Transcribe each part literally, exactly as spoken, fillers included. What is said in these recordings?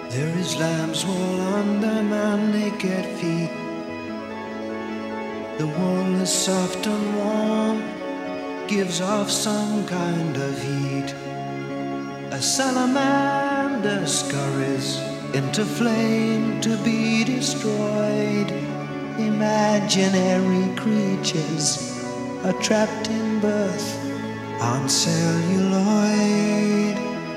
There is lamb's wool under my naked feet. The wool is soft and warm, gives off some kind of heat. A salamander scurries into flame to be destroyed. Imaginary creatures are trapped in birth on celluloid.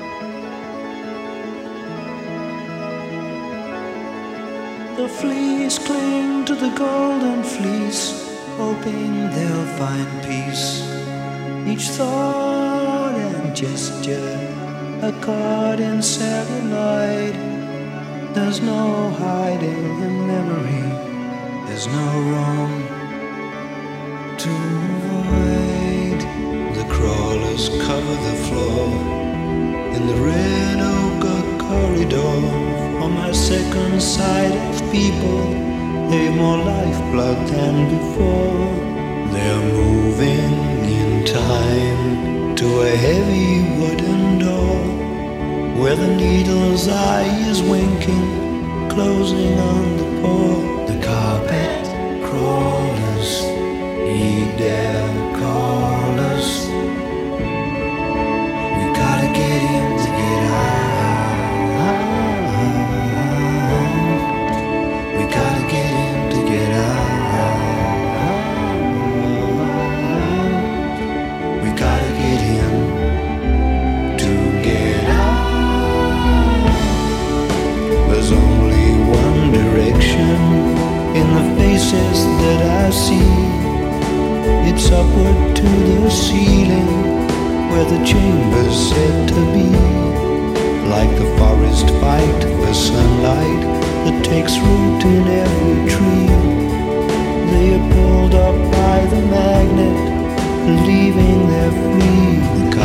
The fleas cling to the golden fleece, hoping they'll find peace. Each thought and gesture a caught in celluloid. There's no hiding in memory, there's no wrong to avoid. The crawlers cover the floor in the red ochre corridor. On my second sight of people, they've more lifeblood than before. They're moving in time to a heavy wooden door, where the needle's eye is winking, closing on the poor. The carpet crawlers heed their callers. We gotta get him to get out. We gotta get him to get out. We gotta get him to get out. There's only one direction in the faces that I see. It's upward to the ceiling, where the chamber's said to be. Like the forest fight for sunlight that takes root in every tree. They are pulled up by the magnet, believing they're free.